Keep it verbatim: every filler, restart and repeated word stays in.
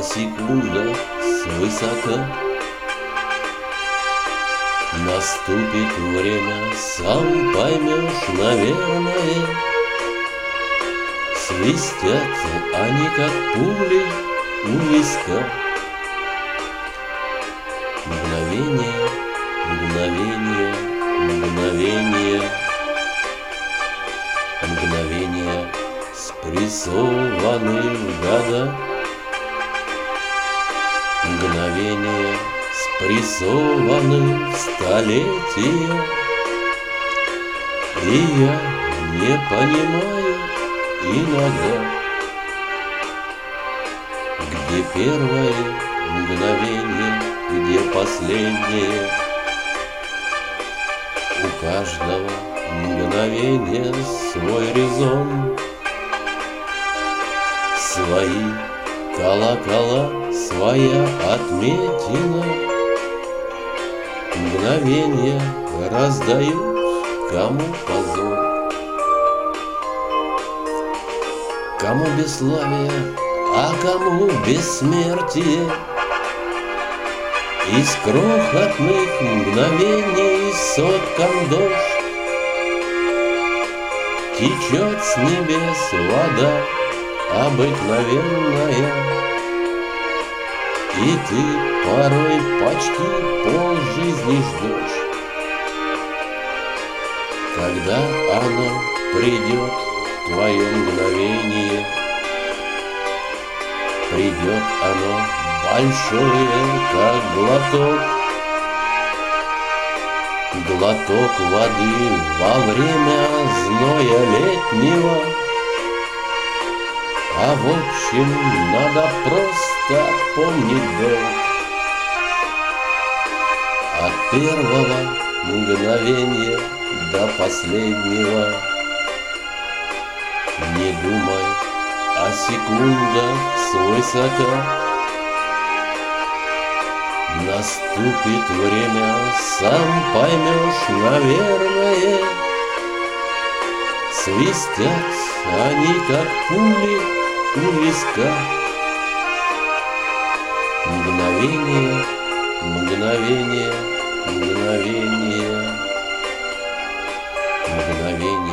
секунда свысока. Наступит время, сам поймешь, наверное. Свистят они, как пули у виска. Мгновение, мгновение, мгновение, мгновения спрессованы в года. Мгновения спрессованы в столетия. И я не понимаю иногда, где первое мгновение, где последнее. У каждого мгновения свой резон, свои колокола, своя отметина. Мгновения раздают, кому позор, кому бесславие, а кому бессмертие. Из крохотных мгновений соткан дождь, течет с небес вода обыкновенная. И ты порой почти полжизни ждешь, когда оно придет, твое мгновение. Придет оно большое, как глоток, глоток воды во время зноя летнего. А в общем, надо просто помнить долг. От первого мгновения до последнего. Не думай о секундах свысока. Наступит время, сам поймешь, наверное. Свистят они, как пули у виска. Мгновение, мгновение, мгновение, мгновение.